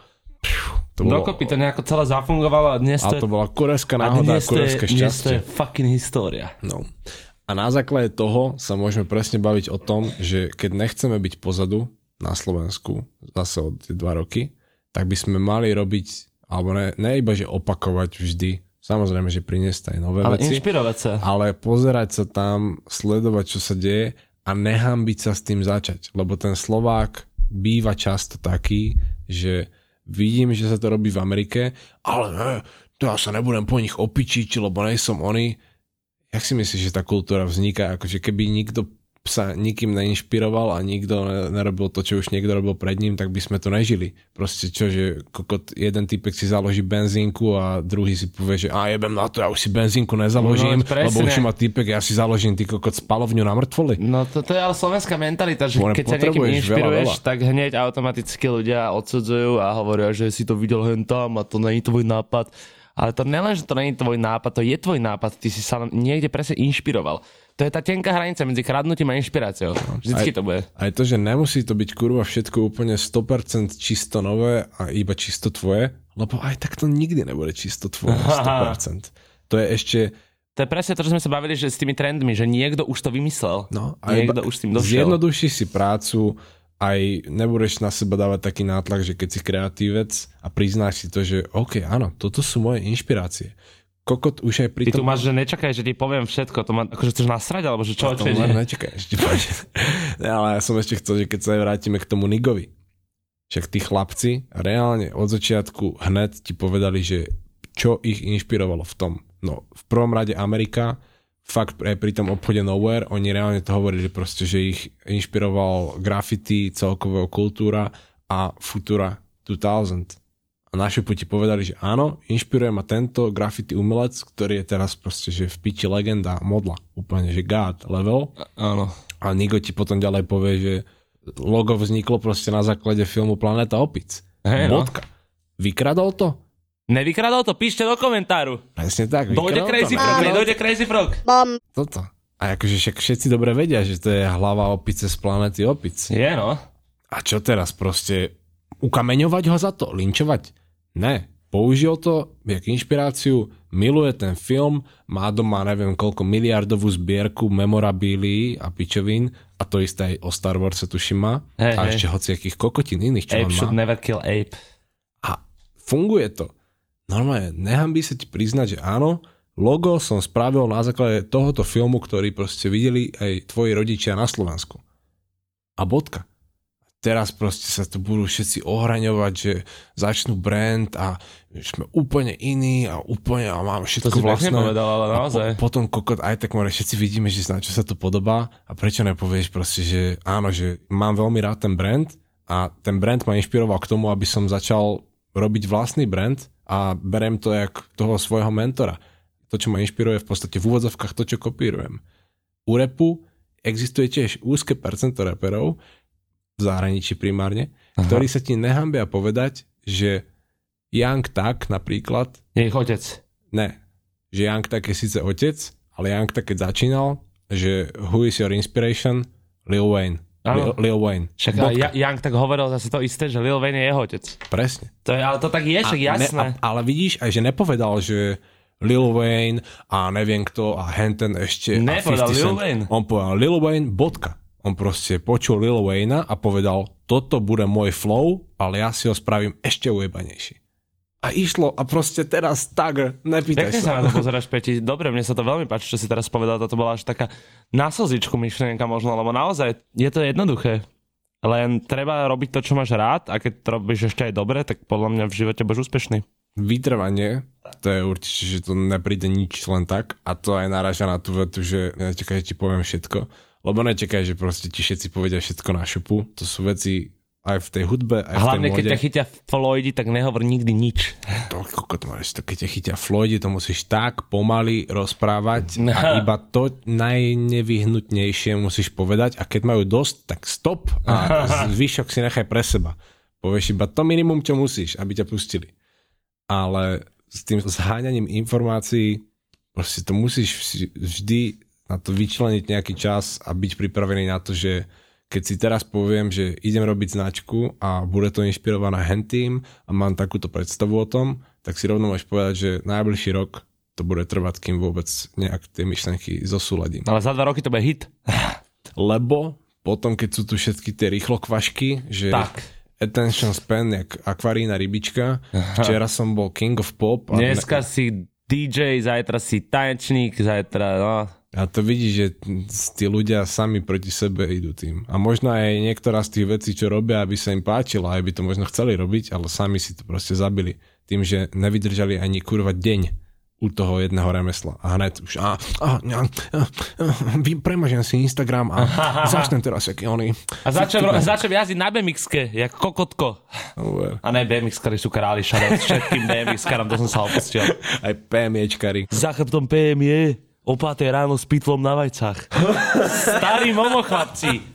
To bolo... Dokopy to nejako celé zafungovalo a dnes to je... A to bola kurevská náhoda a kurevské šťastie. Dnes to je fucking história. No. A na základe toho sa môžeme presne baviť o tom, že keď nechceme byť pozadu na Slovensku zase od dva roky, tak by sme mali robiť, alebo ne, ne iba, že opakovať vždy, samozrejme, že priniesť aj nové ale veci. Ale inšpirovať sa. Ale pozerať sa tam, sledovať, čo sa deje a nehambiť sa s tým začať. Lebo ten Slovák býva často taký, že vidím, že sa to robí v Amerike, ale ne, to ja sa nebudem po nich opičiť, lebo nejsom oni. Jak si myslíš, že tá kultúra vzniká? Akože keby nikto sa nikým neinšpiroval a nikto nerobil to, čo už niekto robil pred ním, tak by sme to nežili. Proste čo, že kokot, jeden typek si založí benzínku a druhý si povie, že a jebem na to, ja už si benzínku nezaložím, no, lebo už má typek, ja si založím ty kokot spalovňu na mŕtvoli. No to, to je ale slovenská mentalita, že Bone, keď sa niekým inšpiruješ, veľa, veľa. tak hneď automaticky ľudia odsudzujú a hovoria, že si to videl hen tam a to nie je tvoj nápad. Ale to nelen, že to nie je tvoj nápad, to je tvoj nápad, ty si sa niekde presne inšpiroval. To je tá tenká hranica medzi kradnutím a inšpiráciou. Vždycky aj, to bude. Aj to, že nemusí to byť kurva všetko úplne sto percent čisto nové a iba čisto tvoje, lebo aj tak to nikdy nebude čisto tvoje sto percent. To je ešte... To je presne to, čo sme sa bavili, že s tými trendmi, že niekto už to vymyslel. No, a niekto už s tým došiel. Zjednoduší si prácu, aj nebudeš na seba dávať taký nátlak, že keď si kreatívec a priznáš si to, že OK, áno, toto sú moje inšpirácie. Kokot už aj pri Ty tom... tu máš, že nečakaj, že ti poviem všetko, to ma, akože chceš nasrať, alebo že čo? No, to len nečakaj, že ti poviem. Ale ja som ešte chcel, že keď sa vrátime k tomu Nigovi, však tí chlapci reálne od začiatku hned ti povedali, že čo ich inšpirovalo v tom. No, v prvom rade Amerika, fakt aj pri tom obchode Nowhere, oni reálne to hovorili proste, že ich inšpiroval graffiti, celkového kultúra a Futura dvetisíc. A naši puti povedali, že áno, inšpiruje ma tento graffiti umelec, ktorý je teraz proste, že v piči legenda, modla, úplne, že god level. Áno. A Nigo ti potom ďalej povie, že logo vzniklo proste na základe filmu Planeta opic. Hej, no. Bodka. Vykradol to? Nevykradol to? Píšte do komentáru. Presne tak. Dojde Crazy Frog, nedojde Crazy Frog. Toto. A akože však všetci dobre vedia, že to je hlava opice z Planety opic. Je, no. A čo teraz proste? Ukameňovať ho za to? Linčovať? Ne. Použil to jak inšpiráciu, miluje ten film, má doma neviem koľko miliardovú zbierku memorabilií a pičovín a to isté aj o Star Wars tuším má hey, a hey. ešte hociakých kokotín iných, čo Ape on should má. never kill ape. A funguje to. Normálne, nehambí sa ti priznať, že áno, logo som spravil na základe tohoto filmu, ktorý proste videli aj tvoji rodičia na Slovensku. A bodka. Teraz proste sa tu budú všetci ohraňovať, že začnú brand a sme úplne iní a úplne a máme všetko to si vlastné. povedal, ale naozaj. A po, potom kokot aj tak more, všetci vidíme, že na čo sa to podobá a prečo nepovieš proste, že áno, že mám veľmi rád ten brand a ten brand ma inšpiroval k tomu, aby som začal robiť vlastný brand a berem to jak toho svojho mentora. To, čo ma inšpiruje v podstate v úvodzovkách to, čo kopírujem. U rapu existuje tiež úzke percento raperov, v zahraničí primárne, aha, ktorí sa ti nehambia povedať, že Young Thug napríklad... Je ich otec. Ne. Že Young Thug je síce otec, ale Young Thug keď začínal, že who is your inspiration? Lil Wayne. Lil, Lil Wayne. Však ja, Young Thug hovoril zase to isté, že Lil Wayne je jeho otec. Presne. To je, ale to tak je, však jasné. Ne, a, ale vidíš, aj že nepovedal, že Lil Wayne a neviem kto a henten ešte... Nepovedal Lil Wayne. On povedal Lil Wayne, bodka. On proste počul Lil Wayna a povedal, toto bude môj flow, ale ja si ho spravím ešte ujebanejší. A išlo a proste teraz tak, nepýtaj Pekne sa. sa na to pozeráš, Peti. Dobre, mne sa to veľmi páči, čo si teraz povedal. Toto bola až taká na slzičku myšlienka možno, lebo naozaj je to jednoduché. Len treba robiť to, čo máš rád a keď to robíš ešte aj dobre, tak podľa mňa v živote budeš úspešný. Vytrvanie, to je určite, že to nepríde nič len tak a to aj naráža na tú vetu, že nečakaj, že ti poviem všetko. Lebo nečakaj, že proste ti všetci povedia všetko na šupu. To sú veci aj v tej hudbe, aj hlavne, v tej móde. keď ťa chytia Floydi, tak nehovor nikdy nič. To, to máš, to, keď ťa chytia Floydi, to musíš tak pomaly rozprávať no. A iba to najnevyhnutnejšie musíš povedať a keď majú dosť, tak stop a zvyšok si nechaj pre seba. Povieš iba to minimum, čo musíš, aby ťa pustili. Ale s tým zháňaním informácií proste to musíš vždy na to vyčleniť nejaký čas a byť pripravený na to, že keď si teraz poviem, že idem robiť značku a bude to inšpirované hentým a mám takúto predstavu o tom, tak si rovno môžeš povedať, že najbližší rok to bude trvať, kým vôbec nejak tie myšlenky zosúladím. Ale za dva roky to bude hit. Lebo potom, keď sú tu všetky tie rýchlokvašky, že tak. Attention span, jak akvarína rybička, včera som bol King of Pop. A dneska ne... si dý džej, zajtra si tanečník, zajtra no... A to vidíš, že tí ľudia sami proti sebe idú tým. A možno aj niektorá z tých vecí, čo robia, aby sa im páčila, aj by to možno chceli robiť, ale sami si to proste zabili. Tým, že nevydržali ani kurva deň u toho jedného remesla. A hned už a, a, a, a, a premažem si Instagram a začnem teraz, jaký oni. A začnem, začnem jazdiť na bé em iks-ke, jak kokotko. Uver. A ne, bé em iks-kari sú králi, šadot všetkým bé em iks-karom, to som sa opustil. Aj pé em éčkari. Za chrbtom pé em je... O páté ráno s pitlom na vajcach. Starý momo, chlapci.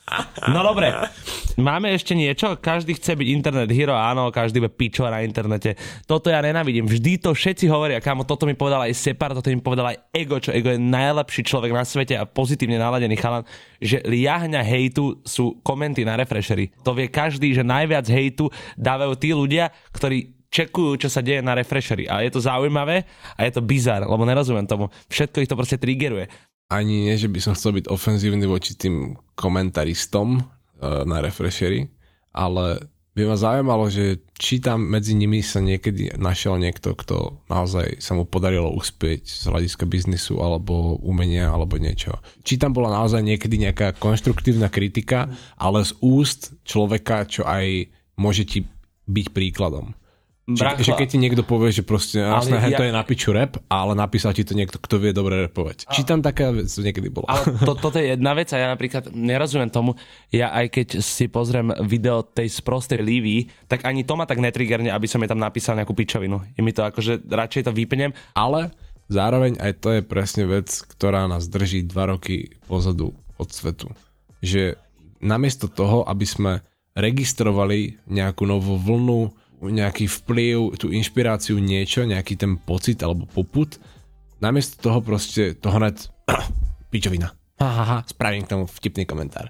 No dobre, máme ešte niečo? Každý chce byť internet hero, áno, každý bude pičo na internete. Toto ja nenávidím. Vždy to všetci hovoria, kámo, toto mi povedal aj Separ, toto mi povedal aj Ego, čo Ego je najlepší človek na svete a pozitívne naladený chalan, že liahňa hejtu sú komenty na refreshery. To vie každý, že najviac hejtu dávajú tí ľudia, ktorí čekujú, čo sa deje na refreshery. A je to zaujímavé a je to bizar, lebo nerozumiem tomu. Všetko ich to proste triggeruje. Ani nie, že by som chcel byť ofenzívny voči tým komentaristom uh, na refreshery, ale by ma zaujímalo, že či tam medzi nimi sa niekedy našiel niekto, kto naozaj sa mu podarilo uspieť z hľadiska biznisu alebo umenia alebo niečo. Či tam bola naozaj niekedy nejaká konštruktívna kritika, ale z úst človeka, čo aj môže ti byť príkladom. Že, že keď ti niekto povie, že proste jasné, ja... to je na piču rap, ale napísal ti to niekto, kto vie dobre rapovať. A... Či tam taká vec niekedy bola? Ale to, toto je jedna vec a ja napríklad nerozumiem tomu, ja aj keď si pozriem video tej sprostej Lívy, tak ani to ma tak netriggerne, aby som jej tam napísal nejakú pičovinu. Je mi to akože, radšej to vypnem. Ale zároveň aj to je presne vec, ktorá nás drží dva roky pozadu od svetu. Že namiesto toho, aby sme registrovali nejakú novú vlnu, nejaký vplyv, tú inšpiráciu, niečo, nejaký ten pocit alebo popud. Namiesto toho proste to hned pičovina. Ha, ha, ha, spravím k tomu vtipný komentár.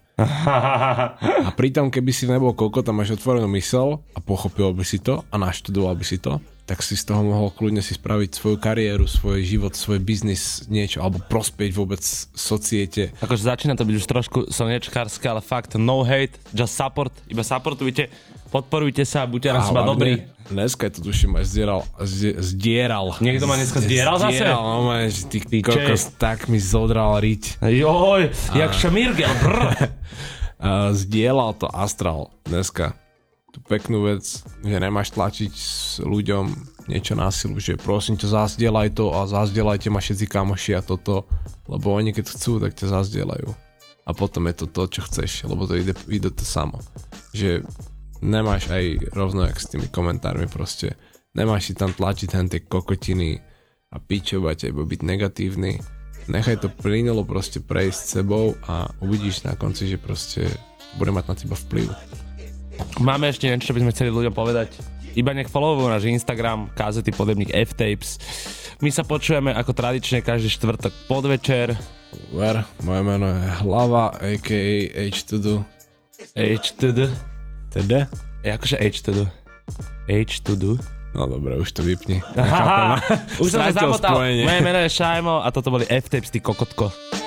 A pritom, keby si nebol koľko, tam máš otvorenú mysel a pochopil by si to a naštudoval by si to, tak si z toho mohol kľudne si spraviť svoju kariéru, svoj život, svoj biznis, niečo, alebo prospieť vôbec societe. Akože začína to byť už trošku slnečkárske, ale fakt no hate, just support, iba supportujte, podporujte sa, buďte na seba dobrí. Dneska to tuším aj zdieral, zdieral. Niekto ma dneska zdieral zase? Zdieral, no man, že ty, ty kokos, tak mi zodral riť. Joj, jak Šamírgel, brr. Zdieľal to Astral dneska. Tú peknú vec, že nemáš tlačiť s ľuďom niečo na silu, že prosím ťa zazdieľaj to a zazdieľajte ma všetci kamoši a toto, lebo oni keď chcú, tak ťa zazdieľajú. A potom je to to, čo chceš, lebo to ide, ide to samo. Že nemáš aj rovno jak s tými komentármi proste, nemáš si tam tlačiť hen tie kokotiny a pičovať, alebo byť negatívny. Nechaj to plynulo proste prejsť s sebou a uvidíš na konci, že proste bude mať na teba vplyv. Máme ešte niečo, čo by sme chceli ľuďom povedať. Iba nech followujú náš Instagram, kázety Podebník F-Tapes. My sa počujeme ako tradične každý štvrtok podvečer. Ver, moje meno je Hlava, a ká á H to do. H to do? Teda? Je akože H to do. H to do? No dobre, už to vypni. Aha, už som sa Strátil zamotal. spojenie. Moje meno je Šajmo a toto boli F-Tapes, ty kokotko.